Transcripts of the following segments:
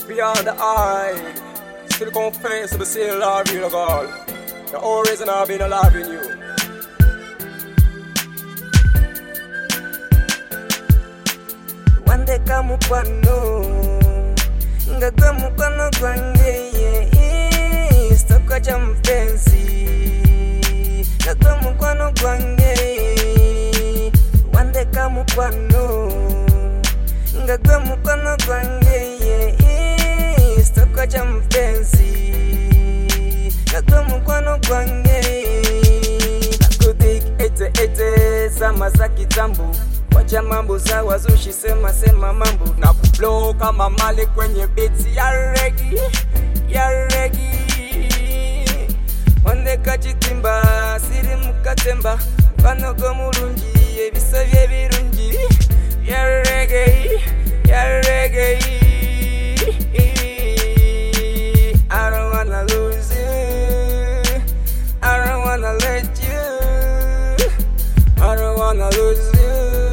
beyond the eye. Still confess to still love you, girl. The only reason I've been loving you. Wande kamukwano ngagwe mukwano gwange stoka cha mpenzi ngagwe mukwano gwange wande kamukwano ngagwe mukwano gwange stoka cha mpenzi ngagwe mukwano gwange nakudik ete zama za kitambo. Wacha mambo za wazushi sema mambo na kublow kama mali kwenye beats ya reggae Wande kachitimba siri mukatemba Panogo mulungi ebisabye birungi ya reggae I don't wanna lose you, I don't wanna let you, I don't wanna lose you.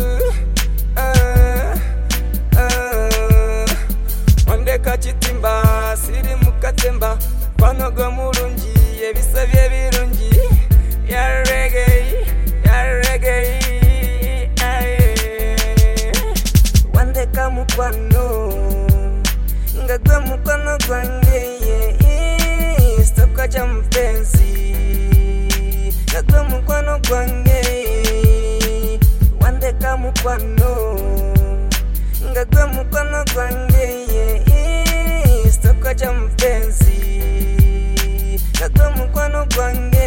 Kachitimba siri mukatemba Panogo mulungi ebisabye birungi ya reggae Wande kamukwano ngagwe mukwano gwange stoka cha mpenzi ngagwe mukwano gwange Wande kamukwano ngagwe mukwano gwange stoka cha mpenzi ngagwe mukwano gwange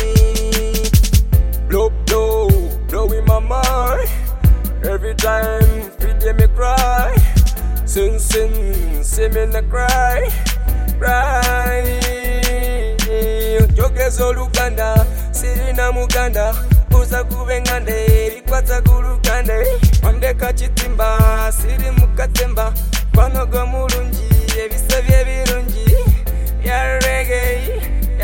blow in my mind every time feed me cry sin see me na cry jogezo luganda sirina muganda uza kubengande bikwata kulugande Wande kachitimba siri mukatemba Panogo mulungi ebisabye birungi ya reggae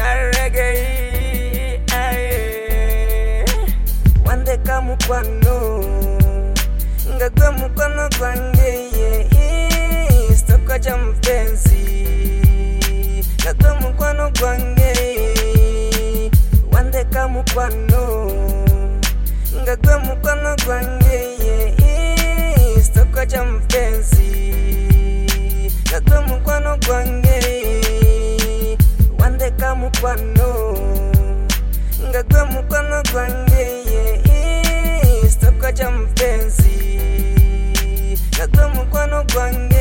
Wande kamukwano ngagwe mukwano gwange stoka cha mpenzi ngagwe mukwano gwange Wande kamukwano ngagwe mukwano gwange stoka cha mpenzi ngagwe mukwano gwange Wande kamukwano ngagwe mukwano gwange stoka cha mpenzi ngagwe mukwano gwange